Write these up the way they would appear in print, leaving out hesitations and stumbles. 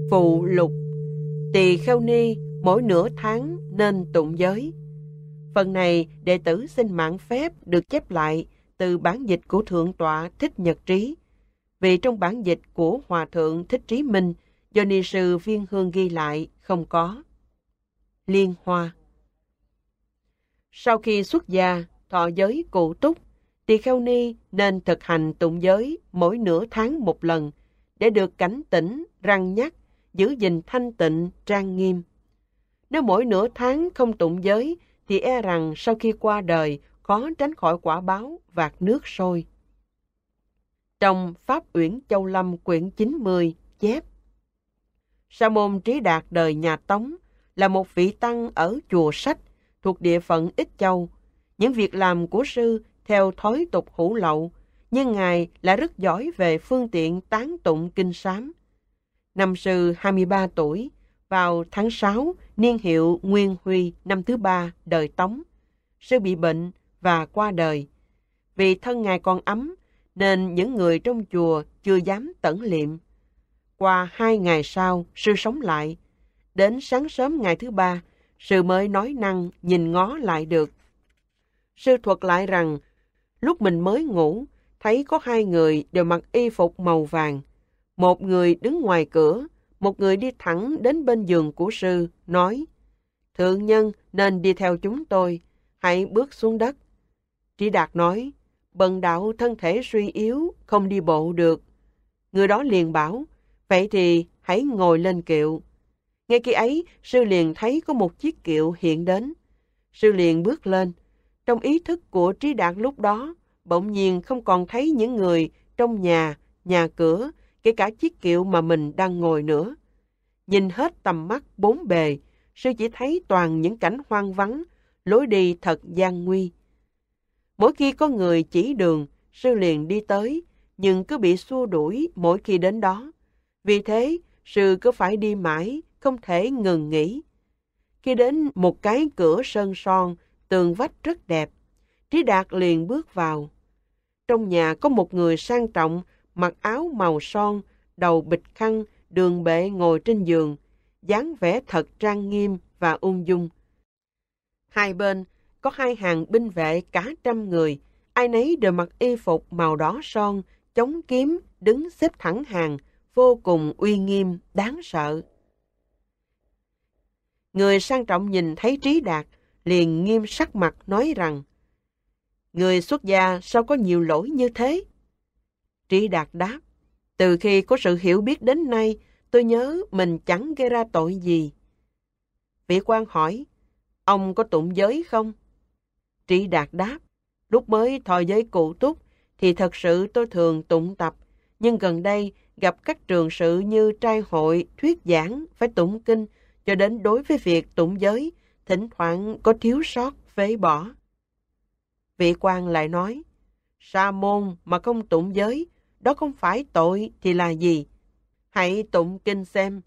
Phụ lục: Tỳ kheo ni mỗi nửa tháng nên tụng giới. Phần này đệ tử xin mạn phép được chép lại từ bản dịch của Thượng tọa Thích Nhật Trí, vì trong bản dịch của Hòa thượng Thích Trí Minh do ni sư Viên Hương ghi lại không có. Liên Hoa: Sau khi xuất gia, thọ giới cụ túc, tỳ kheo ni nên thực hành tụng giới mỗi nửa tháng một lần để được cảnh tỉnh, răn nhắc, giữ gìn thanh tịnh, trang nghiêm. Nếu mỗi nửa tháng không tụng giới thì e rằng sau khi qua đời khó tránh khỏi quả báo vạt nước sôi. Trong Pháp Uyển Châu Lâm quyển 90 chép: Sa môn Trí Đạt đời nhà Tống là một vị tăng ở chùa Sách thuộc địa phận Ích Châu. Những việc làm của sư theo thói tục hủ lậu, nhưng ngài lại rất giỏi về phương tiện tán tụng kinh sám. Năm sư 23 tuổi, vào tháng 6, niên hiệu Nguyên Huy năm thứ 3 đời Tống, sư bị bệnh và qua đời. Vì thân ngài còn ấm, nên những người trong chùa chưa dám tẩn liệm. Qua 2 ngày sau, sư sống lại. Đến sáng sớm ngày thứ 3, sư mới nói năng nhìn ngó lại được. Sư thuật lại rằng, lúc mình mới ngủ, thấy có 2 người đều mặc y phục màu vàng. Một người đứng ngoài cửa, một người đi thẳng đến bên giường của sư, nói: Thượng nhân nên đi theo chúng tôi, hãy bước xuống đất. Trí Đạt nói: Bần đạo thân thể suy yếu, không đi bộ được. Người đó liền bảo: Vậy thì hãy ngồi lên kiệu. Ngay khi ấy, sư liền thấy có một chiếc kiệu hiện đến. Sư liền bước lên. Trong ý thức của Trí Đạt lúc đó, bỗng nhiên không còn thấy những người trong nhà cửa, kể cả chiếc kiệu mà mình đang ngồi nữa. Nhìn hết tầm mắt bốn bề, sư chỉ thấy toàn những cảnh hoang vắng, lối đi thật gian nguy. Mỗi khi có người chỉ đường, sư liền đi tới, nhưng cứ bị xua đuổi mỗi khi đến đó. Vì thế, sư cứ phải đi mãi, không thể ngừng nghỉ. Khi đến một cái cửa sơn son, tường vách rất đẹp, Trí Đạt liền bước vào. Trong nhà có một người sang trọng, mặc áo màu son, đầu bịch khăn, đường bệ ngồi trên giường, dáng vẻ thật trang nghiêm và ung dung. Hai bên có 2 hàng binh vệ cả 100 người, ai nấy đều mặc y phục màu đỏ son, chống kiếm, đứng xếp thẳng hàng, vô cùng uy nghiêm, đáng sợ. Người sang trọng nhìn thấy Trí Đạt, liền nghiêm sắc mặt nói rằng: Người xuất gia sao có nhiều lỗi như thế? Trí Đạt đáp: Từ khi có sự hiểu biết đến nay, tôi nhớ mình chẳng gây ra tội gì. Vị quan hỏi: Ông có tụng giới không? Trí Đạt đáp: Lúc mới thọ giới cụ túc thì thật sự tôi thường tụng tập, nhưng gần đây gặp các trường sự như trai hội, thuyết giảng phải tụng kinh, cho đến đối với việc tụng giới, thỉnh thoảng có thiếu sót, phế bỏ. Vị quan lại nói: Sa môn mà không tụng giới, đó không phải tội thì là gì? Hãy tụng kinh xem.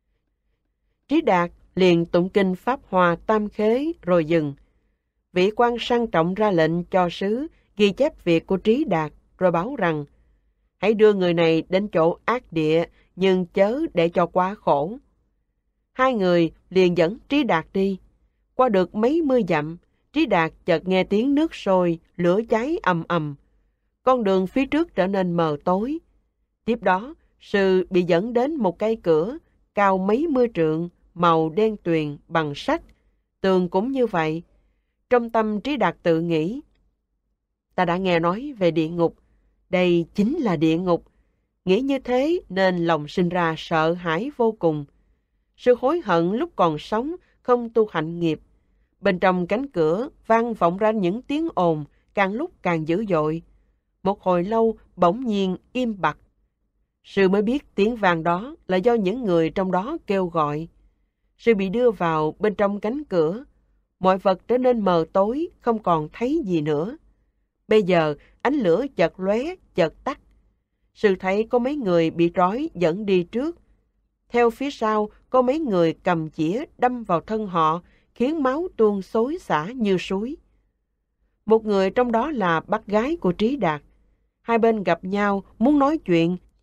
Trí Đạt liền tụng kinh Pháp Hòa Tam Khế rồi dừng. Vị quan sang trọng ra lệnh cho sứ ghi chép việc của Trí Đạt, rồi báo rằng: Hãy đưa người này đến chỗ ác địa, nhưng chớ để cho quá khổ. 2 người liền dẫn Trí Đạt đi. Qua được mấy mươi dặm, Trí Đạt chợt nghe tiếng nước sôi, lửa cháy ầm ầm. Con đường phía trước trở nên mờ tối. Tiếp đó, sư bị dẫn đến một cây cửa, cao mấy mươi trượng, màu đen tuyền bằng sắt. Tường cũng như vậy. Trong tâm Trí Đạt tự nghĩ: Ta đã nghe nói về địa ngục, đây chính là địa ngục. Nghĩ như thế nên lòng sinh ra sợ hãi vô cùng. Sư hối hận lúc còn sống không tu hạnh nghiệp. Bên trong cánh cửa vang vọng ra những tiếng ồn, càng lúc càng dữ dội. Một hồi lâu bỗng nhiên im bặt. Sư mới biết tiếng vang đó là do những người trong đó kêu gọi. Sư bị đưa vào bên trong cánh cửa. Mọi vật trở nên mờ tối, không còn thấy gì nữa. Bây giờ ánh lửa chợt lóe, chợt tắt. Sư thấy có mấy người bị trói dẫn đi trước. Theo phía sau có mấy người cầm chĩa đâm vào thân họ, khiến máu tuôn xối xả như suối. Một người trong đó là bác gái của Trí Đạt. Hai bên gặp nhau muốn nói chuyện,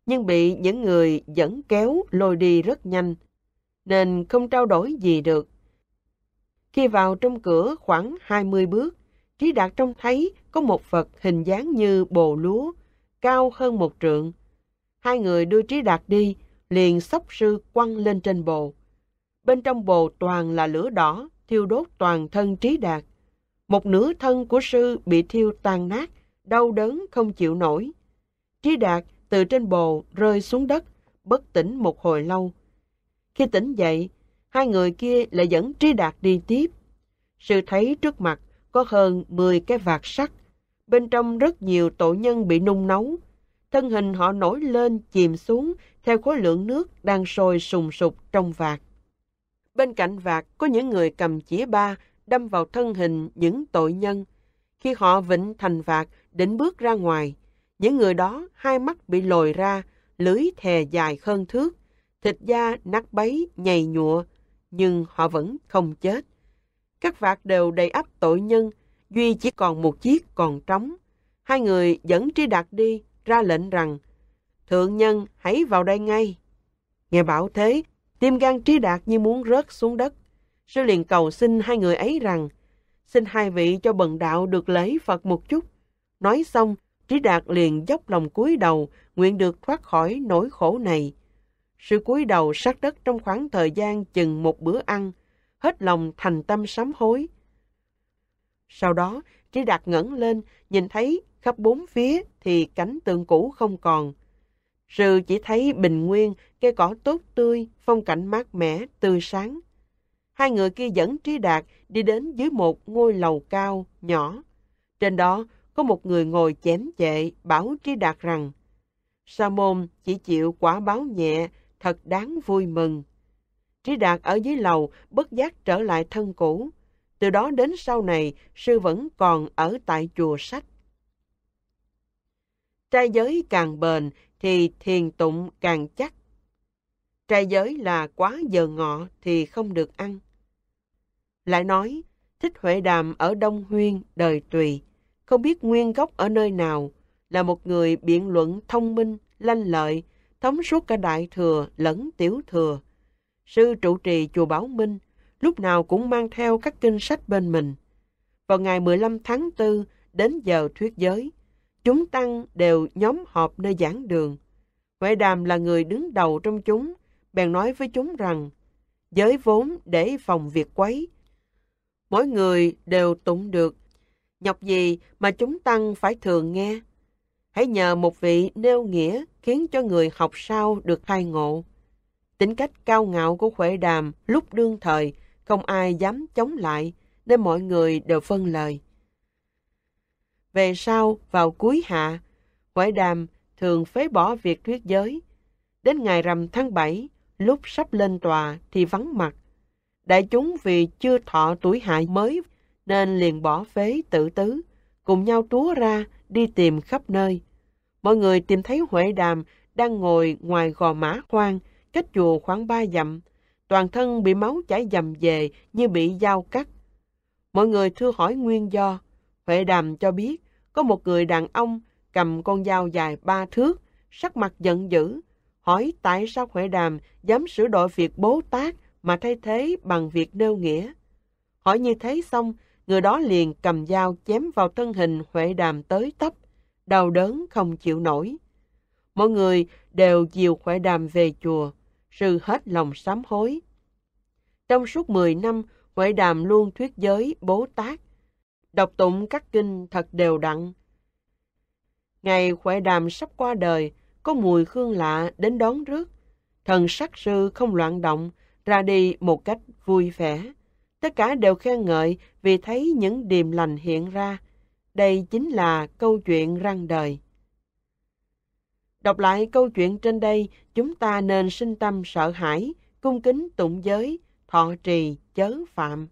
nhưng bị những người dẫn kéo lôi đi rất nhanh, nên không trao đổi gì được. Khi vào trong cửa khoảng 20 bước, Trí Đạt trông thấy có một vật hình dáng như bồ lúa, cao hơn 1 trượng. Hai người đưa Trí Đạt đi, liền xốc sư quăng lên trên bồ. Bên trong bồ toàn là lửa đỏ, thiêu đốt toàn thân Trí Đạt. Một nửa thân của sư bị thiêu tan nát, đau đớn không chịu nổi. Trí Đạt từ trên bồ rơi xuống đất, bất tỉnh một hồi lâu. Khi tỉnh dậy, hai người kia lại dẫn Trí Đạt đi tiếp. Sư thấy trước mặt có hơn 10 cái vạc sắt, bên trong rất nhiều tội nhân bị nung nấu. Thân hình họ nổi lên chìm xuống theo khối lượng nước đang sôi sùng sục trong vạc. Bên cạnh vạc có những người cầm chĩa ba đâm vào thân hình những tội nhân. Khi họ vịnh thành vạc định bước ra ngoài, những người đó hai mắt bị lồi ra, lưỡi thè dài hơn thước, thịt da nát bấy nhầy nhụa, nhưng họ vẫn không chết. Các vạc đều đầy ắp tội nhân, duy chỉ còn một chiếc còn trống. Hai người dẫn Trí Đạt đi, ra lệnh rằng: "Thượng nhân hãy vào đây ngay." Nghe bảo thế, tim gan Trí Đạt như muốn rớt xuống đất. Sư liền cầu xin hai người ấy rằng: "Xin hai vị cho bần đạo được lễ Phật một chút." Nói xong, Trí Đạt liền dốc lòng cúi đầu, nguyện được thoát khỏi nỗi khổ này. Sư cúi đầu sát đất trong khoảng thời gian chừng một bữa ăn, hết lòng thành tâm sám hối. Sau đó, Trí Đạt ngẩng lên, nhìn thấy khắp bốn phía thì cảnh tượng cũ không còn. Sư chỉ thấy bình nguyên, cây cỏ tốt tươi, phong cảnh mát mẻ, tươi sáng. Hai người kia dẫn Trí Đạt đi đến dưới một ngôi lầu cao, nhỏ. Trên đó có một người ngồi chém chệ, bảo Trí Đạt rằng: "Sa môn chỉ chịu quả báo nhẹ, thật đáng vui mừng." Trí Đạt ở dưới lầu bất giác trở lại thân cũ. Từ đó đến sau này, sư vẫn còn ở tại chùa Sách. Trai giới càng bền thì thiền tụng càng chắc. Trai giới là quá giờ ngọ thì không được ăn. Lại nói, Thích Huệ Đàm ở Đông Huyên đời Tùy, không biết nguyên gốc ở nơi nào, là một người biện luận thông minh, lanh lợi, thống suốt cả Đại Thừa lẫn Tiểu Thừa. Sư trụ trì chùa Bảo Minh, lúc nào cũng mang theo các kinh sách bên mình. Vào ngày 15 tháng 4, đến giờ thuyết giới, chúng tăng đều nhóm họp nơi giảng đường. Huệ Đàm là người đứng đầu trong chúng, bèn nói với chúng rằng: "Giới vốn để phòng việc quấy, mỗi người đều tụng được, nhọc gì mà chúng tăng phải thường nghe. Hãy nhờ một vị nêu nghĩa khiến cho người học sau được khai ngộ." Tính cách cao ngạo của Huệ Đàm lúc đương thời, không ai dám chống lại, nên mọi người đều vâng lời. Về sau, vào cuối hạ, Huệ Đàm thường phế bỏ việc thuyết giới. Đến ngày rằm tháng 7, lúc sắp lên tòa thì vắng mặt. Đại chúng vì chưa thọ tuổi hạ mới nên liền bỏ phế tự tứ, cùng nhau túa ra đi tìm khắp nơi. Mọi người tìm thấy Huệ Đàm đang ngồi ngoài gò mã hoang, cách chùa khoảng 3 dặm, toàn thân bị máu chảy dầm về như bị dao cắt. Mọi người thưa hỏi nguyên do. Huệ Đàm cho biết có một người đàn ông cầm con dao dài 3 thước, sắc mặt giận dữ, hỏi tại sao Huệ Đàm dám sửa đổi việc Bố Tát mà thay thế bằng việc nêu nghĩa. Hỏi như thế xong, người đó liền cầm dao chém vào thân hình Huệ Đàm tới tấp, đau đớn không chịu nổi. Mọi người đều dìu Huệ Đàm về chùa, sư hết lòng sám hối. Trong suốt 10 năm, Huệ Đàm luôn thuyết giới Bố Tát, đọc tụng các kinh thật đều đặn. Ngày Huệ Đàm sắp qua đời, có mùi hương lạ đến đón rước. Thần sắc sư không loạn động, ra đi một cách vui vẻ. Tất cả đều khen ngợi vì thấy những điềm lành hiện ra. Đây chính là câu chuyện răng đời. Đọc lại câu chuyện trên đây, chúng ta nên sinh tâm sợ hãi, cung kính tụng giới, thọ trì chớ phạm.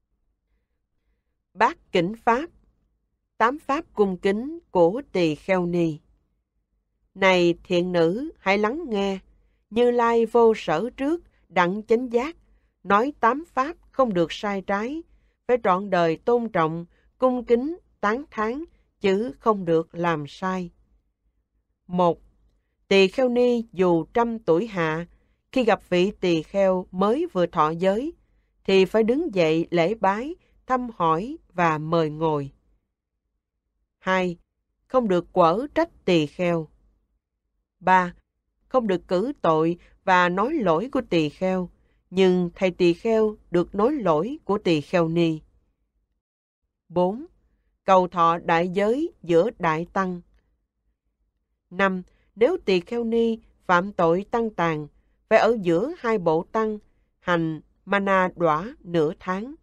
Bát Kỉnh Pháp, 8 pháp cung kính của Tỳ Kheo Ni. Này thiện nữ, hãy lắng nghe. Như Lai vô sở trước, đặng chánh giác, nói 8 pháp không được sai trái, phải trọn đời tôn trọng, cung kính, tán thán, chứ không được làm sai. 1. Tỳ kheo ni dù trăm tuổi hạ, khi gặp vị tỳ kheo mới vừa thọ giới, thì phải đứng dậy lễ bái, thăm hỏi và mời ngồi. 2. Không được quở trách tỳ kheo. 3. Không được cử tội và nói lỗi của tỳ kheo, nhưng thầy tỳ kheo được nói lỗi của tỳ kheo ni. 4. Cầu thọ đại giới giữa đại tăng. 5. Nếu tỳ kheo ni phạm tội tăng tàn, phải ở giữa hai bộ tăng, hành mana đọa nửa tháng.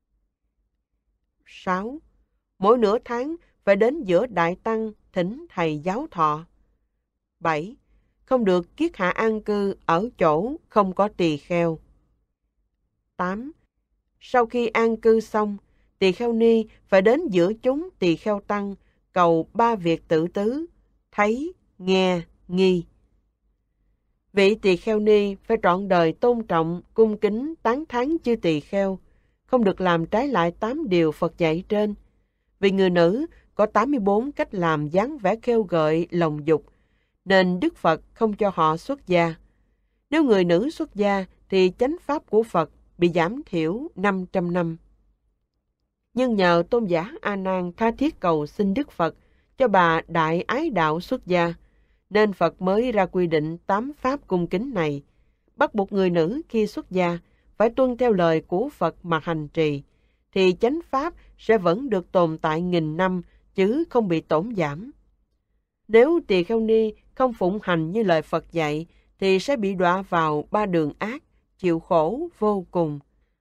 6. Mỗi nửa tháng phải đến giữa đại tăng thỉnh thầy giáo thọ. 7. Không được kiết hạ an cư ở chỗ không có tỳ kheo. 8. Sau khi an cư xong, tỳ kheo ni phải đến giữa chúng tỳ kheo tăng cầu 3 việc tự tứ: thấy, nghe, nghi. Vị tỳ kheo ni phải trọn đời tôn trọng, cung kính, tán thán chư tỳ kheo, không được làm trái lại 8 điều Phật dạy trên. Vì người nữ có 84 cách làm dáng vẻ khêu gợi lòng dục, nên Đức Phật không cho họ xuất gia. Nếu người nữ xuất gia thì chánh pháp của Phật bị giảm thiểu 500 năm. Nhưng nhờ tôn giả A Nan tha thiết cầu xin Đức Phật cho bà đại ái đạo xuất gia, nên Phật mới ra quy định 8 pháp cung kính này, bắt buộc người nữ khi xuất gia phải tuân theo lời của Phật mà hành trì, thì chánh pháp sẽ vẫn được tồn tại nghìn năm chứ không bị tổn giảm. Nếu tỳ kheo ni không phụng hành như lời Phật dạy thì sẽ bị đọa vào 3 đường ác, chịu khổ vô cùng.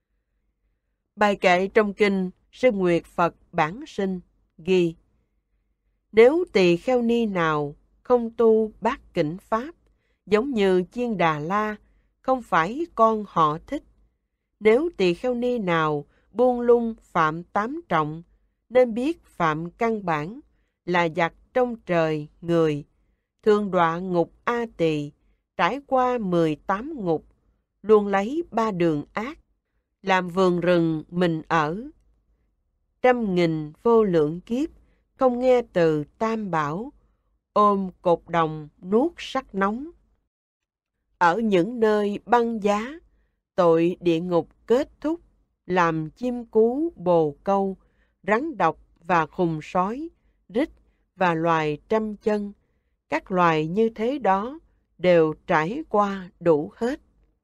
Bài kệ trong kinh Sư Nguyệt Phật Bản Sinh ghi: Nếu tỳ kheo ni nào không tu bát kỉnh pháp, giống như Chiên Đà La, không phải con họ thích. Nếu tỳ kheo ni nào buông lung phạm 8 trọng, nên biết phạm căn bản là giặc trong trời người, thường đọa ngục A Tỳ, trải qua 18 ngục, luôn lấy 3 đường ác, làm vườn rừng mình ở. 100.000 vô lượng kiếp, không nghe từ Tam Bảo, ôm cột đồng nuốt sắc nóng. Ở những nơi băng giá, tội địa ngục kết thúc, làm chim cú bồ câu, rắn độc và khùng sói, rít và loài trăm chân. Các loài như thế đó đều trải qua đủ hết.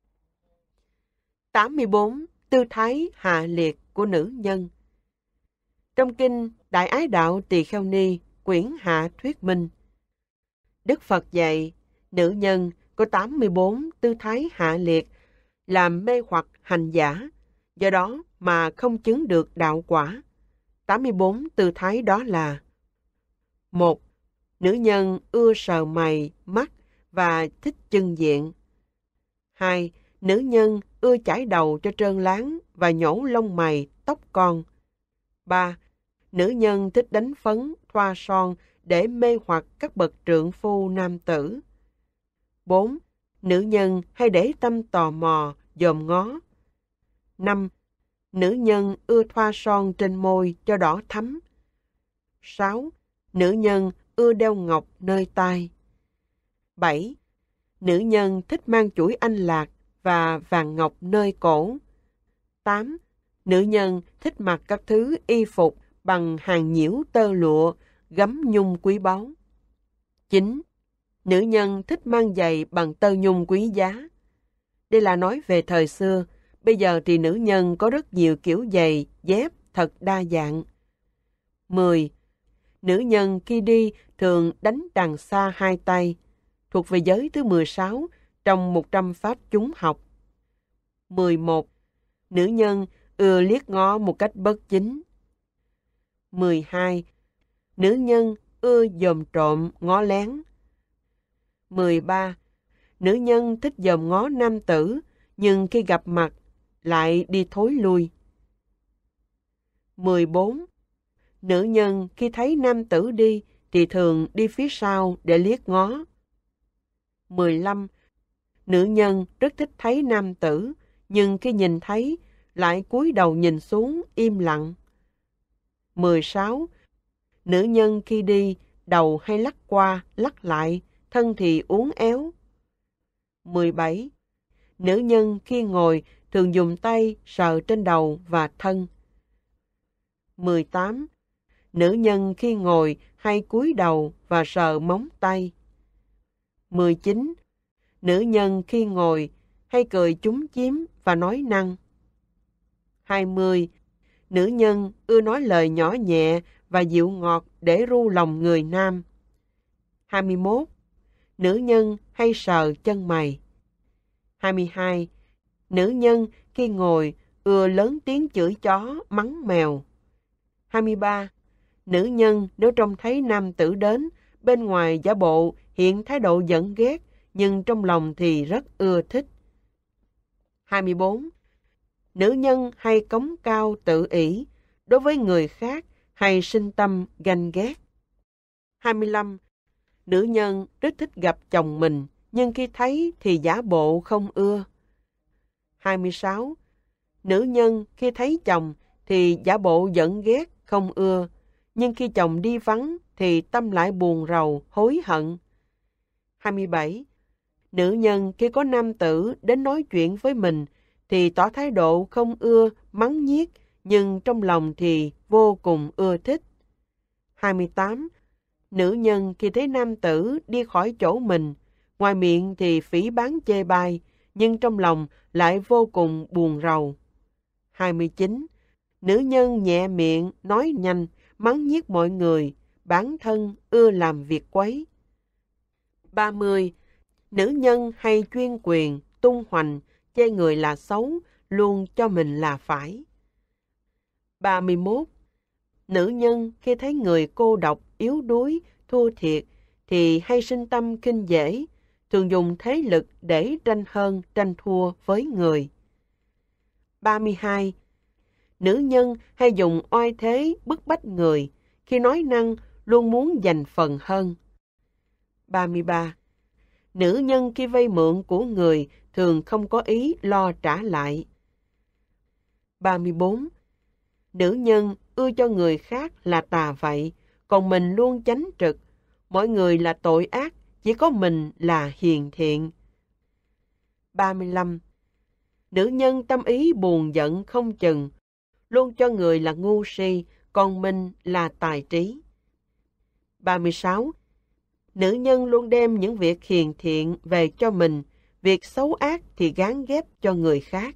84. Tư thái hạ liệt của nữ nhân. Trong kinh Đại Ái Đạo Tỳ Kheo Ni, quyển Hạ thuyết minh, Đức Phật dạy nữ nhân có 84 tư thái hạ liệt làm mê hoặc hành giả, do đó mà không chứng được đạo quả. 84 tư thái đó là: 1. Nữ nhân ưa sờ mày, mắt và thích chân diện. 2. Nữ nhân ưa chải đầu cho trơn láng và nhổ lông mày, tóc con. 3. Nữ nhân thích đánh phấn, thoa son để mê hoặc các bậc trượng phu nam tử. 4. Nữ nhân hay để tâm tò mò, dòm ngó. 5. Nữ nhân ưa thoa son trên môi cho đỏ thắm. 6. Nữ nhân ưa đeo ngọc nơi tai. 7. Nữ nhân thích mang chuỗi anh lạc và vàng ngọc nơi cổ. 8. Nữ nhân thích mặc các thứ y phục bằng hàng nhiễu tơ lụa, gấm nhung quý báu. 9. Nữ nhân thích mang giày bằng tơ nhung quý giá. Đây là nói về thời xưa, bây giờ thì nữ nhân có rất nhiều kiểu giày, dép thật đa dạng. 10. Nữ nhân khi đi thường đánh đàn xa hai tay, thuộc về giới thứ 16 trong 100 pháp chúng học. 11. Nữ nhân ưa liếc ngó một cách bất chính. 12. Nữ nhân ưa dòm trộm ngó lén. 13. Nữ nhân thích dòm ngó nam tử, nhưng khi gặp mặt lại đi thối lui. 14. Nữ nhân khi thấy nam tử đi thì thường đi phía sau để liếc ngó. 15. Nữ nhân rất thích thấy nam tử, nhưng khi nhìn thấy lại cúi đầu nhìn xuống im lặng. 16. Nữ nhân khi đi đầu hay lắc qua lắc lại thân thì uốn éo. 17. Nữ nhân khi ngồi thường dùng tay sờ trên đầu và thân. 18. Nữ nhân khi ngồi hay cúi đầu và sờ móng tay. 19. Nữ nhân khi ngồi hay cười chúm chím và nói năng. 20. Nữ nhân ưa nói lời nhỏ nhẹ và dịu ngọt để ru lòng người nam. 21. Nữ nhân hay sờ chân mày. 22. Nữ nhân khi ngồi ưa lớn tiếng chửi chó, mắng mèo. 23. Nữ nhân nếu trông thấy nam tử đến, bên ngoài giả bộ hiện thái độ giận ghét, nhưng trong lòng thì rất ưa thích. 24. Nữ nhân hay cống cao tự ỷ, đối với người khác hay sinh tâm ganh ghét. 25. Nữ nhân rất thích gặp chồng mình, nhưng khi thấy thì giả bộ không ưa. 26. Nữ nhân khi thấy chồng thì giả bộ giận ghét, không ưa, nhưng khi chồng đi vắng thì tâm lại buồn rầu, hối hận. 27. Nữ nhân khi có nam tử đến nói chuyện với mình thì tỏ thái độ không ưa, mắng nhiếc, nhưng trong lòng thì vô cùng ưa thích. 28. Nữ nhân khi thấy nam tử đi khỏi chỗ mình, ngoài miệng thì phỉ báng chê bai, nhưng trong lòng lại vô cùng buồn rầu. 29. Nữ nhân nhẹ miệng, nói nhanh, mắng nhiếc mọi người, bản thân ưa làm việc quấy. 30. Nữ nhân hay chuyên quyền, tung hoành, chê người là xấu, luôn cho mình là phải. 31. Nữ nhân khi thấy người cô độc, yếu đuối, thua thiệt, thì hay sinh tâm khinh dễ, thường dùng thế lực để tranh hơn, tranh thua với người. 32. Nữ nhân hay dùng oai thế bức bách người, khi nói năng luôn muốn giành phần hơn. 33. Nữ nhân khi vay mượn của người thường không có ý lo trả lại. 34. Nữ nhân ưa cho người khác là tà vậy, còn mình luôn chánh trực. Mọi người là tội ác, chỉ có mình là hiền thiện. 35. Nữ nhân tâm ý buồn giận không chừng, luôn cho người là ngu si, còn mình là tài trí. 36. Nữ nhân luôn đem những việc hiền thiện về cho mình, việc xấu ác thì gán ghép cho người khác.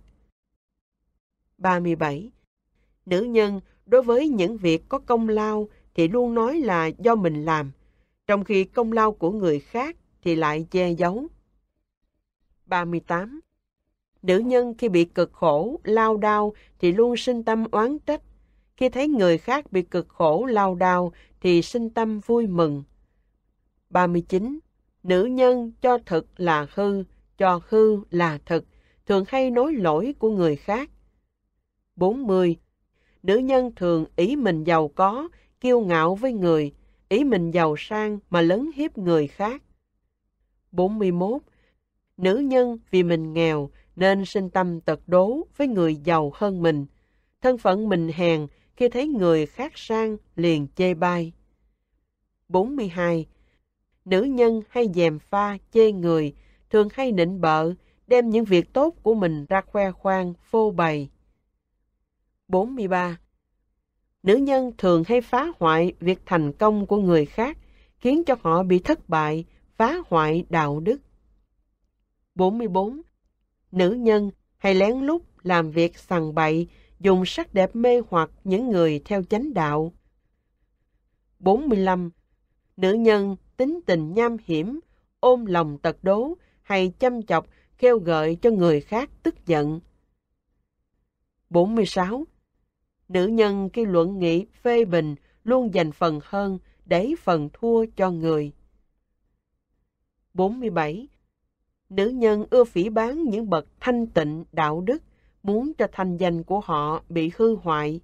37. Nữ nhân đối với những việc có công lao thì luôn nói là do mình làm, trong khi công lao của người khác thì lại che giấu. 38. Nữ nhân khi bị cực khổ, lao đao thì luôn sinh tâm oán trách, khi thấy người khác bị cực khổ, lao đao thì sinh tâm vui mừng. 39. Nữ nhân cho thực là hư, cho hư là thực, thường hay nói lỗi của người khác. 40. Nữ nhân thường ý mình giàu có, kiêu ngạo với người, ý mình giàu sang mà lấn hiếp người khác. 41. Nữ nhân vì mình nghèo nên sinh tâm tật đố với người giàu hơn mình. Thân phận mình hèn, khi thấy người khác sang liền chê bai. 42. Nữ nhân hay gièm pha chê người, thường hay nịnh bợ, đem những việc tốt của mình ra khoe khoang, phô bày. 43. Nữ nhân thường hay phá hoại việc thành công của người khác, khiến cho họ bị thất bại, phá hoại đạo đức. 44. Nữ nhân hay lén lút làm việc sằng bậy, dùng sắc đẹp mê hoặc những người theo chánh đạo. 45. Nữ nhân tính tình nham hiểm, ôm lòng tật đố, hay chăm chọc, khêu gợi cho người khác tức giận. 46. Nữ nhân khi luận nghị phê bình luôn dành phần hơn, để phần thua cho người. 47. Nữ nhân ưa phỉ báng những bậc thanh tịnh đạo đức, muốn cho thanh danh của họ bị hư hoại.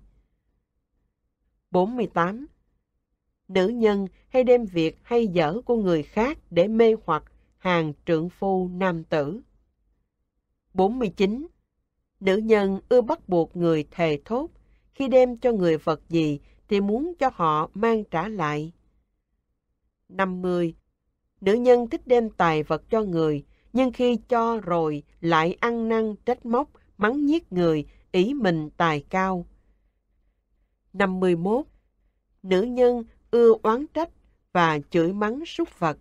48. Nữ nhân hay đem việc hay dở của người khác để mê hoặc hàng trượng phu nam tử. 49. Nữ nhân ưa bắt buộc người thề thốt, khi đem cho người vật gì thì muốn cho họ mang trả lại. 50. Nữ nhân thích đem tài vật cho người, nhưng khi cho rồi lại ăn năn trách móc, mắng nhiếc người, ỷ mình tài cao. 51. Nữ nhân ưa oán trách và chửi mắng súc vật.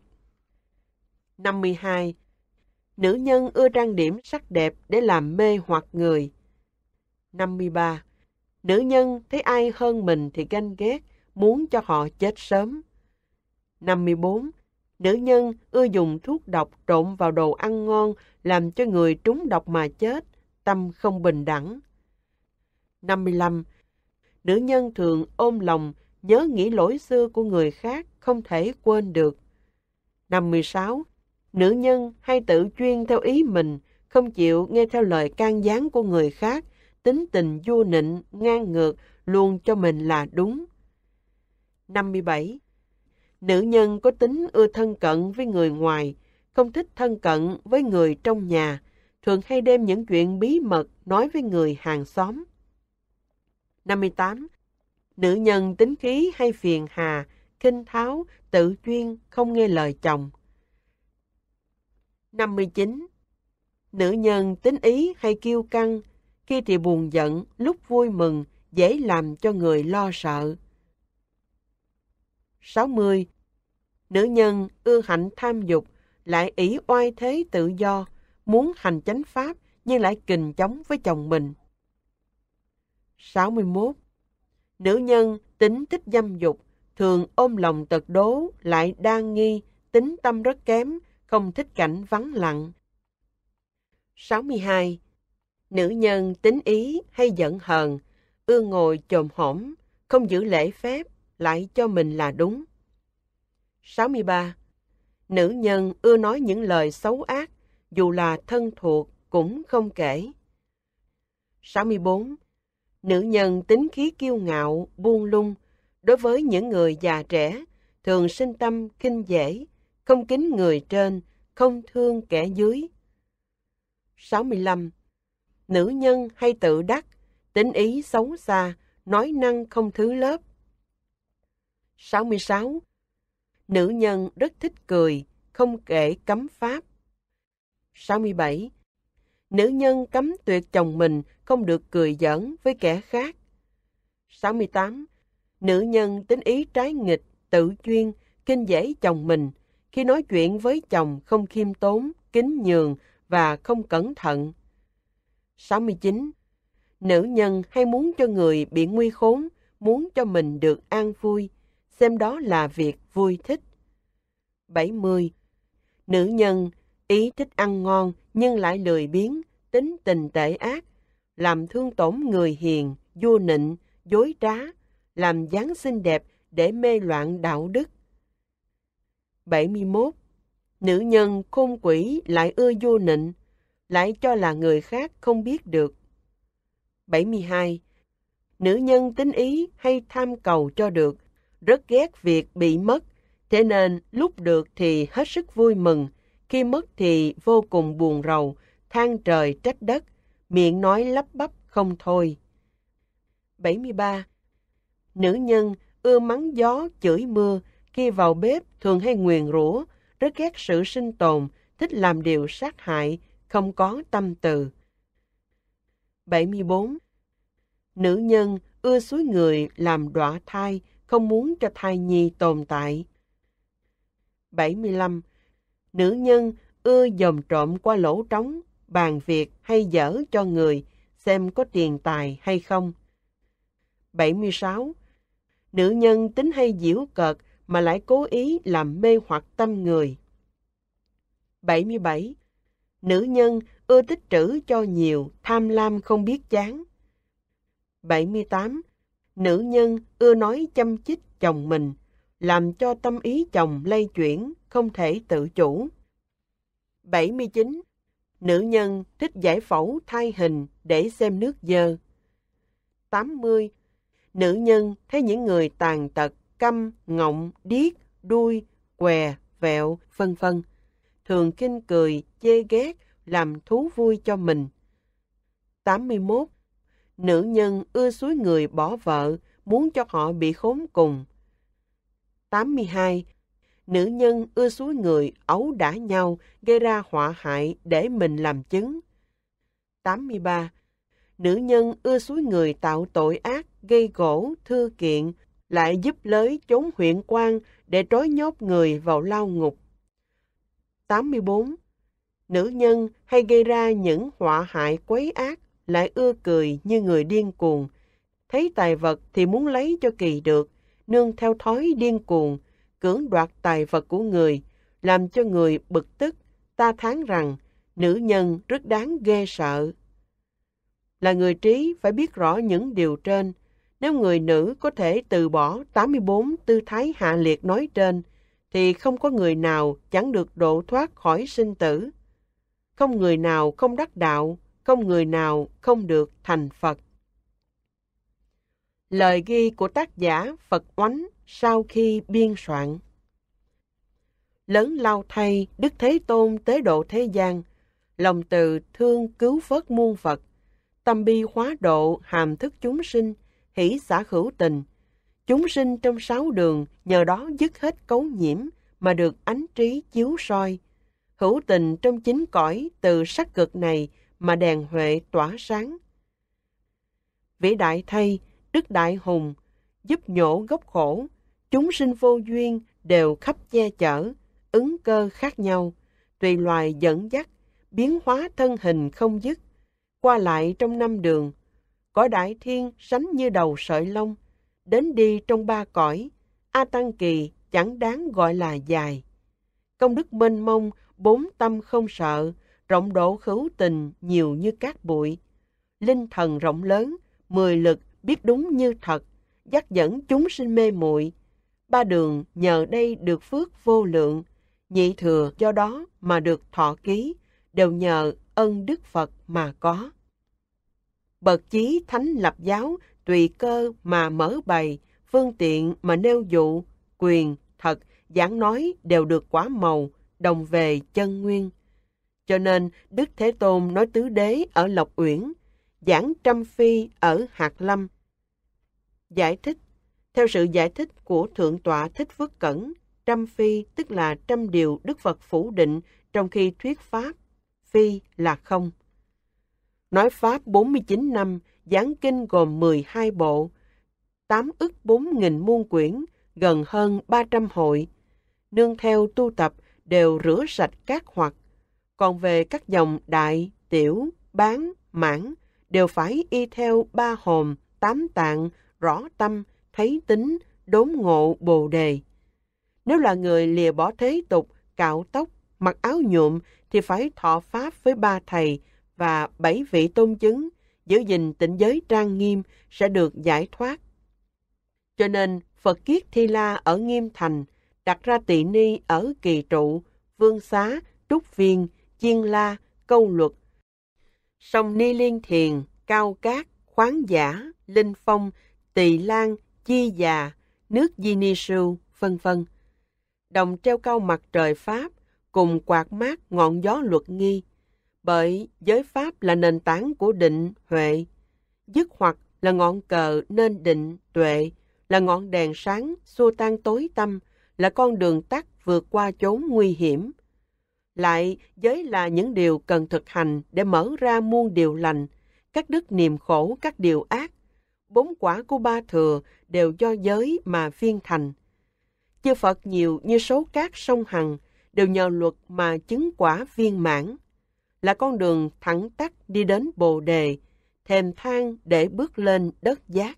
52. Nữ nhân ưa trang điểm sắc đẹp để làm mê hoặc người. 53. Nữ nhân thấy ai hơn mình thì ganh ghét, muốn cho họ chết sớm. 54. Nữ nhân ưa dùng thuốc độc trộn vào đồ ăn ngon, làm cho người trúng độc mà chết, tâm không bình đẳng. 55. Nữ nhân thường ôm lòng, nhớ nghĩ lỗi xưa của người khác, không thể quên được. 56. Nữ nhân hay tự chuyên theo ý mình, không chịu nghe theo lời can gián của người khác, tính tình vua nịnh, ngang ngược, luôn cho mình là đúng. 57. Nữ nhân có tính ưa thân cận với người ngoài, không thích thân cận với người trong nhà, thường hay đem những chuyện bí mật nói với người hàng xóm. 58. Nữ nhân tính khí hay phiền hà, khinh tháo, tự chuyên, không nghe lời chồng. 59. Nữ nhân tính ý hay kiêu căng, khi thì buồn giận, lúc vui mừng, dễ làm cho người lo sợ. 60. Nữ nhân ưa hạnh tham dục, lại ỷ oai thế tự do, muốn hành chánh pháp nhưng lại kình chống với chồng mình. 61. Nữ nhân tính thích dâm dục, thường ôm lòng tật đố, lại đa nghi, tính tâm rất kém, không thích cảnh vắng lặng. 62. Nữ nhân tính ý hay giận hờn, ưa ngồi chồm hổm, không giữ lễ phép, lại cho mình là đúng. 63. Nữ nhân ưa nói những lời xấu ác, dù là thân thuộc cũng không kể. 64. Nữ nhân tính khí kiêu ngạo, buông lung, đối với những người già trẻ, thường sinh tâm khinh dễ, không kính người trên, không thương kẻ dưới. 65. Nữ nhân hay tự đắc, tính ý xấu xa, nói năng không thứ lớp. 66. Nữ nhân rất thích cười, không kể cấm pháp. 67. Nữ nhân cấm tuyệt chồng mình, không được cười giỡn với kẻ khác. 68. Nữ nhân tính ý trái nghịch, tự chuyên, khinh dễ chồng mình, khi nói chuyện với chồng không khiêm tốn, kính nhường và không cẩn thận. 69. Nữ nhân hay muốn cho người bị nguy khốn, muốn cho mình được an vui, xem đó là việc vui thích. 70. Nữ nhân ý thích ăn ngon nhưng lại lười biếng, tính tình tệ ác, làm thương tổn người hiền, vua nịnh, dối trá, làm dáng xinh đẹp để mê loạn đạo đức. 71. Nữ nhân khôn quỷ lại ưa vua nịnh, lại cho là người khác không biết được. 72. Nữ nhân tính ý hay tham cầu cho được, rất ghét việc bị mất, thế nên lúc được thì hết sức vui mừng, khi mất thì vô cùng buồn rầu, than trời trách đất, miệng nói lắp bắp không thôi. 73. Nữ nhân ưa mắng gió, chửi mưa, khi vào bếp thường hay nguyền rủa, rất ghét sự sinh tồn, thích làm điều sát hại, không có tâm từ. 74. Nữ nhân ưa xúi người làm đọa thai, không muốn cho thai nhi tồn tại. 75. Nữ nhân ưa dòm trộm qua lỗ trống, bàn việc hay dở cho người, xem có tiền tài hay không. 76. Nữ nhân tính hay giễu cợt mà lại cố ý làm mê hoặc tâm người. 77. Nữ nhân ưa tích trữ cho nhiều, tham lam không biết chán. 78. Nữ nhân ưa nói châm chích chồng mình, làm cho tâm ý chồng lay chuyển, không thể tự chủ. 79. Nữ nhân thích giải phẫu thai hình để xem nước dơ. 80. Nữ nhân thấy những người tàn tật, câm, ngọng, điếc, đuôi, què, vẹo, vân vân, thường khinh cười, chê ghét, làm thú vui cho mình. 81. Nữ nhân ưa xúi người bỏ vợ, muốn cho họ bị khốn cùng. 82. nữ nhân ưa xúi người ấu đả nhau, gây ra họa hại để mình làm chứng. 83. Nữ nhân ưa xúi người tạo tội ác, gây gổ, thư kiện, lại giúp lới trốn huyện quan để trói nhốt người vào lao ngục. 84. Nữ nhân hay gây ra những họa hại quấy ác, lại ưa cười như người điên cuồng. Thấy tài vật thì muốn lấy cho kỳ được, nương theo thói điên cuồng, cưỡng đoạt tài vật của người, làm cho người bực tức. Ta thán rằng, nữ nhân rất đáng ghê sợ. Là người trí phải biết rõ những điều trên. Nếu người nữ có thể từ bỏ 84 tư thái hạ liệt nói trên, thì không có người nào chẳng được độ thoát khỏi sinh tử. Không người nào không đắc đạo, không người nào không được thành Phật. Lời ghi của tác giả Phật Oánh sau khi biên soạn. Lớn lao thay Đức Thế Tôn tế độ thế gian, lòng từ thương cứu vớt muôn Phật, tâm bi hóa độ hàm thức chúng sinh, hỷ xả hữu tình. Chúng sinh trong 6 đường nhờ đó dứt hết cấu nhiễm mà được ánh trí chiếu soi. Hữu tình trong 9 cõi từ sắc cực này mà đèn huệ tỏa sáng. Vĩ đại thay Đức Đại Hùng giúp nhổ gốc khổ, chúng sinh vô duyên đều khắp che chở, ứng cơ khác nhau, tùy loài dẫn dắt, biến hóa thân hình không dứt, qua lại trong 5 đường. Cõi đại thiên sánh như đầu sợi lông, đến đi trong 3 cõi, A Tăng Kỳ chẳng đáng gọi là dài. Công đức mênh mông, 4 tâm không sợ, rộng độ hữu tình nhiều như cát bụi. Linh thần rộng lớn, 10 lực biết đúng như thật, dắt dẫn chúng sinh mê muội. 3 đường nhờ đây được phước vô lượng, nhị thừa do đó mà được thọ ký, đều nhờ ân đức Phật mà có. Bậc chí thánh lập giáo, tùy cơ mà mở bày, phương tiện mà nêu dụ, quyền, thật, giảng nói đều được quả màu, đồng về chân nguyên. Cho nên Đức Thế Tôn nói tứ đế ở Lộc Uyển, giảng trăm phi ở Hạt Lâm. Giải thích. Theo sự giải thích của Thượng tọa Thích Phước Cẩn, trăm phi tức là trăm điều Đức Phật phủ định trong khi thuyết pháp, phi là không. Nói pháp 49 năm, giảng kinh gồm 12 bộ, 8 ức 4.000 muôn quyển, gần hơn 300 hội. Nương theo tu tập đều rửa sạch các hoặc. Còn về các dòng đại, tiểu, bán, mãn, đều phải y theo 3 hồn, 8 tạng, rõ tâm, thấy tính, đốn ngộ bồ đề. Nếu là người lìa bỏ thế tục, cạo tóc, mặc áo nhuộm thì phải thọ pháp với 3 thầy và 7 vị tôn chứng, giữ gìn tịnh giới trang nghiêm sẽ được giải thoát. Cho nên Phật Kiết Thi La ở Nghiêm Thành, đặt ra Tỳ Ni ở Kỳ Trụ, Vương Xá, Trúc Viên, Chiên La, Câu Luật. Sông Ni Liên Thiền, Cao Cát, Khoáng Giả, Linh Phong, Tỳ Lan, Chi Già, nước Di Ni Sư, vân vân. Đồng treo cao mặt trời Pháp, cùng quạt mát ngọn gió luật nghi. Bởi giới Pháp là nền tảng của định, huệ. Dứt hoặc là ngọn cờ nên định, tuệ, là ngọn đèn sáng xua tan tối tăm, là con đường tắt vượt qua chốn nguy hiểm. Lại, giới là những điều cần thực hành để mở ra muôn điều lành, các đức niềm khổ, các điều ác. 4 quả của Ba Thừa đều do giới mà viên thành. Chư Phật nhiều như số cát sông Hằng, đều nhờ luật mà chứng quả viên mãn. Là con đường thẳng tắp đi đến Bồ Đề, thềm thang để bước lên đất giác.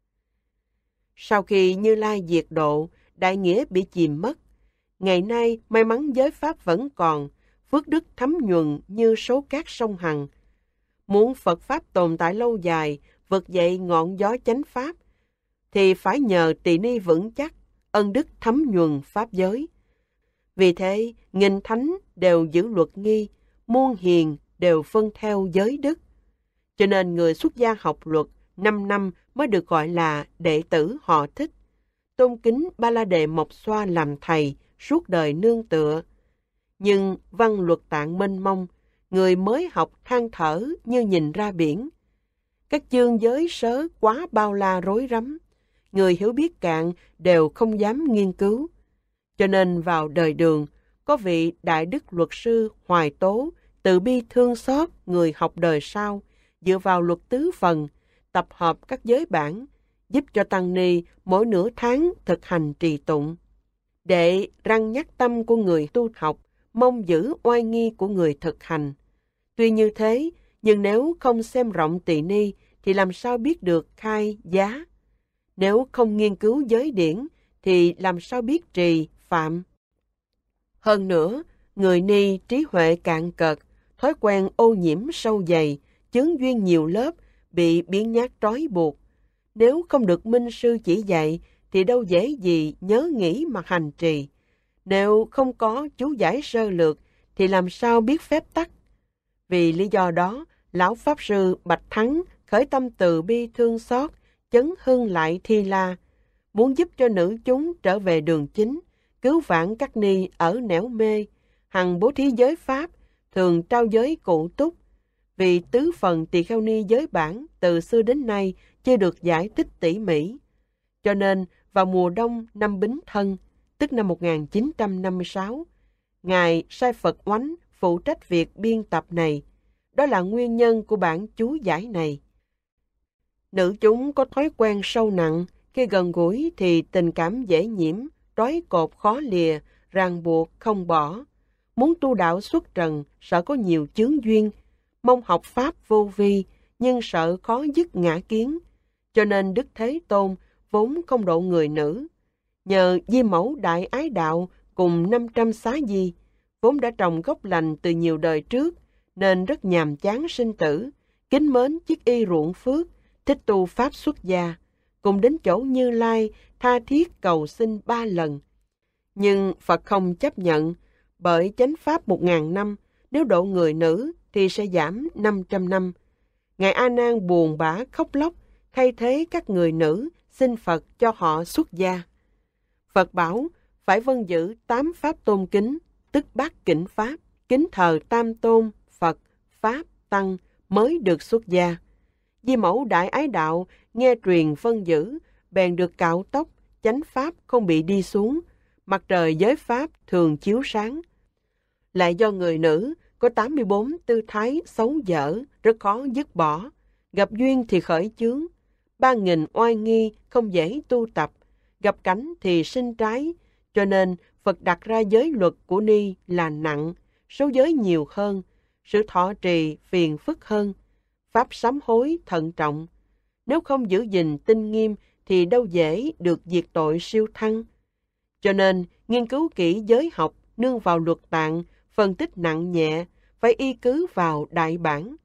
Sau khi Như Lai diệt độ, đại nghĩa bị chìm mất. Ngày nay, may mắn giới Pháp vẫn còn, phước đức thấm nhuần như số cát sông Hằng. Muốn Phật Pháp tồn tại lâu dài, vực dậy ngọn gió chánh Pháp, thì phải nhờ Tỳ Ni vững chắc, ân đức thấm nhuần Pháp giới. Vì thế, nghìn thánh đều giữ luật nghi, muôn hiền đều phân theo giới đức. Cho nên người xuất gia học luật 5 năm mới được gọi là đệ tử họ Thích. Tôn kính Ba La Đề Mộc Xoa làm thầy, suốt đời nương tựa. Nhưng văn luật tạng mênh mông, người mới học than thở như nhìn ra biển. Các chương giới sớ quá bao la rối rắm, người hiểu biết cạn đều không dám nghiên cứu. Cho nên vào đời Đường, có vị đại đức luật sư Hoài Tố từ bi thương xót người học đời sau, dựa vào luật tứ phần, tập hợp các giới bản, giúp cho tăng ni mỗi nửa tháng thực hành trì tụng, để răn nhắc tâm của người tu học, mong giữ oai nghi của người thực hành. Tuy như thế, nhưng nếu không xem rộng tỳ ni, thì làm sao biết được khai giá? Nếu không nghiên cứu giới điển, thì làm sao biết trì, phạm? Hơn nữa, người ni trí huệ cạn cợt, thói quen ô nhiễm sâu dày, chướng duyên nhiều lớp, bị biến nhát trói buộc. Nếu không được minh sư chỉ dạy, thì đâu dễ gì nhớ nghĩ mà hành trì. Nếu không có chú giải sơ lược, thì làm sao biết phép tắc? Vì lý do đó, Lão Pháp Sư Bạch Thắng khởi tâm từ bi thương xót, chấn hưng lại Thi La, muốn giúp cho nữ chúng trở về đường chính, cứu vãn các ni ở nẻo mê, hằng bố thí giới pháp, thường trao giới cụ túc. Vì tứ phần tỳ kheo ni giới bản từ xưa đến nay chưa được giải thích tỉ mỉ. Cho nên vào mùa đông năm Bính Thân, tức năm 1956, Ngài sai Phật Oánh phụ trách việc biên tập này. Đó là nguyên nhân của bản chú giải này. Nữ chúng có thói quen sâu nặng, khi gần gũi thì tình cảm dễ nhiễm, trói cột khó lìa, ràng buộc không bỏ. Muốn tu đạo xuất trần, sợ có nhiều chướng duyên, mong học Pháp vô vi, nhưng sợ khó dứt ngã kiến. Cho nên Đức Thế Tôn vốn không độ người nữ. Nhờ Di Mẫu Đại Ái Đạo cùng 500 xá di, vốn đã trồng gốc lành từ nhiều đời trước, nên rất nhàm chán sinh tử, kính mến chiếc y ruộng phước, thích tu Pháp xuất gia, cùng đến chỗ Như Lai tha thiết cầu xin 3 lần. Nhưng Phật không chấp nhận, bởi chánh Pháp 1000 năm, nếu độ người nữ thì sẽ giảm 500 năm. Ngài A Nan buồn bã khóc lóc, thay thế các người nữ xin Phật cho họ xuất gia. Phật bảo phải vâng giữ 8 pháp tôn kính, tức bát kỉnh pháp, kính thờ tam tôn, Phật, Pháp, Tăng mới được xuất gia. Di Mẫu Đại Ái Đạo nghe truyền vâng giữ, bèn được cạo tóc, chánh pháp không bị đi xuống, mặt trời giới pháp thường chiếu sáng. Lại do người nữ có 84 tư thái xấu dở, rất khó dứt bỏ, gặp duyên thì khởi chướng, 3000 oai nghi không dễ tu tập, gặp cảnh thì sinh trái, cho nên Phật đặt ra giới luật của ni là nặng, số giới nhiều hơn, sự thọ trì phiền phức hơn, pháp sám hối thận trọng. Nếu không giữ gìn tinh nghiêm thì đâu dễ được diệt tội siêu thăng. Cho nên nghiên cứu kỹ giới học nương vào luật tạng, phân tích nặng nhẹ, phải y cứ vào đại bản.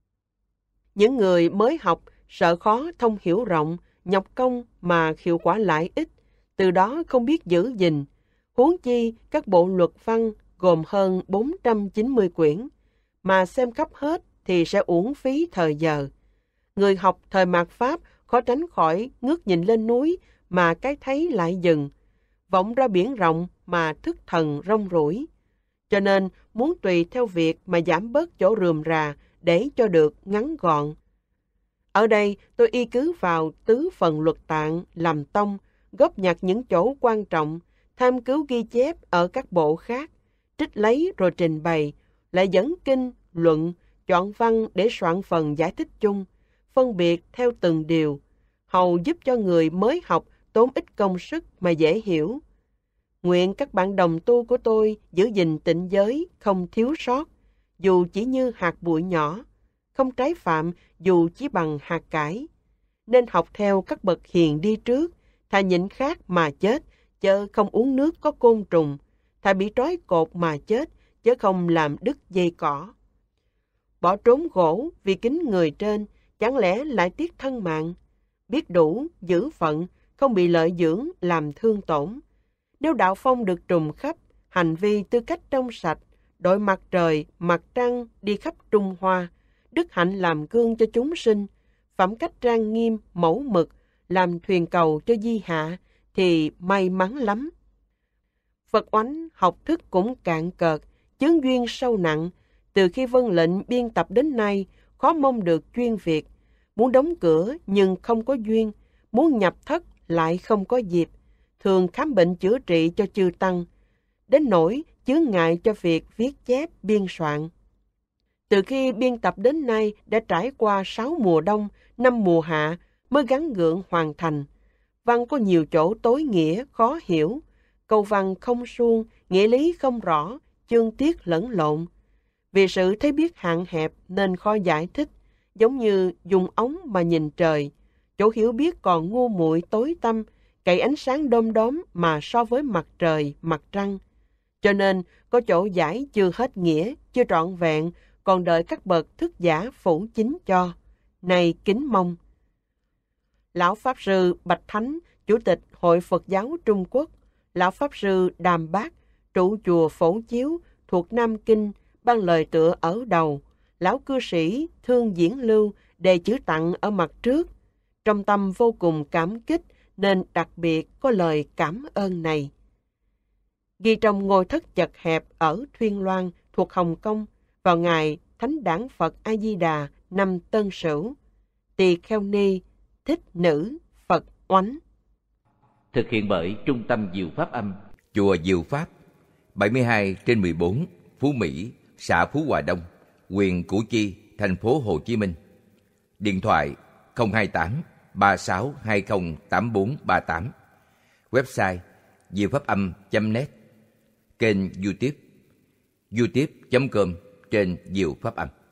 Những người mới học sợ khó thông hiểu rộng, nhọc công mà hiệu quả lại ít, từ đó không biết giữ gìn. Huống chi các bộ luật văn gồm hơn 490 quyển, mà xem khắp hết thì sẽ uổng phí thời giờ. Người học thời mạt Pháp khó tránh khỏi ngước nhìn lên núi mà cái thấy lại dừng, vọng ra biển rộng mà thức thần rong ruổi. Cho nên muốn tùy theo việc mà giảm bớt chỗ rườm rà để cho được ngắn gọn. Ở đây tôi y cứ vào tứ phần luật tạng làm tông, góp nhặt những chỗ quan trọng, tham cứu ghi chép ở các bộ khác, trích lấy rồi trình bày, lại dẫn kinh, luận, chọn văn để soạn phần giải thích chung, phân biệt theo từng điều, hầu giúp cho người mới học tốn ít công sức mà dễ hiểu. Nguyện các bạn đồng tu của tôi giữ gìn tịnh giới, không thiếu sót, dù chỉ như hạt bụi nhỏ, không trái phạm dù chỉ bằng hạt cải. Nên học theo các bậc hiền đi trước, thà nhịn khát mà chết, chớ không uống nước có côn trùng, thà bị trói cột mà chết, chớ không làm đứt dây cỏ. Bỏ trốn gỗ vì kính người trên, chẳng lẽ lại tiếc thân mạng? Biết đủ, giữ phận, không bị lợi dưỡng, làm thương tổn. Nếu đạo phong được trùng khắp, hành vi tư cách trong sạch, đội mặt trời, mặt trăng đi khắp Trung Hoa, đức hạnh làm gương cho chúng sinh, phẩm cách trang nghiêm, mẫu mực, làm thuyền cầu cho di hạ, thì may mắn lắm. Phật Oánh học thức cũng cạn cợt, chướng duyên sâu nặng, từ khi vân lệnh biên tập đến nay, khó mong được chuyên việc, muốn đóng cửa nhưng không có duyên, muốn nhập thất lại không có dịp, thường khám bệnh chữa trị cho chư tăng, đến nỗi chướng ngại cho việc viết chép, biên soạn. Từ khi biên tập đến nay đã trải qua 6 mùa đông, 5 mùa hạ mới gắng gượng hoàn thành. Văn có nhiều chỗ tối nghĩa, khó hiểu, câu văn không suông, nghĩa lý không rõ, chương tiết lẫn lộn. Vì sự thấy biết hạn hẹp nên khó giải thích, giống như dùng ống mà nhìn trời. Chỗ hiểu biết còn ngu muội tối tăm, cậy ánh sáng đom đóm mà so với mặt trời, mặt trăng. Cho nên có chỗ giải chưa hết nghĩa, chưa trọn vẹn, còn đợi các bậc thức giả phủ chính cho. Này kính mong. Lão Pháp Sư Bạch Thánh, Chủ tịch Hội Phật giáo Trung Quốc, Lão Pháp Sư Đàm Bác, trụ chùa Phổ Chiếu thuộc Nam Kinh, ban lời tựa ở đầu. Lão cư sĩ Thương Diễn Lưu đề chữ tặng ở mặt trước. Trong tâm vô cùng cảm kích nên đặc biệt có lời cảm ơn này. Ghi trong ngôi thất chật hẹp ở Thuyên Loan thuộc Hồng Kông vào ngày Thánh Đản Phật A-di-đà năm Tân Sửu. Tỳ Kheo Ni Thích Nữ Phật Oánh. Thực hiện bởi Trung tâm Diệu Pháp Âm, Chùa Diệu Pháp, 72/14, Phú Mỹ, xã Phú Hòa Đông, huyện Củ Chi, thành phố Hồ Chí Minh. Điện thoại 028 3620 8438. Website diệu-pháp-âm.net. Kênh YouTube youtube.com/diệu-pháp-âm.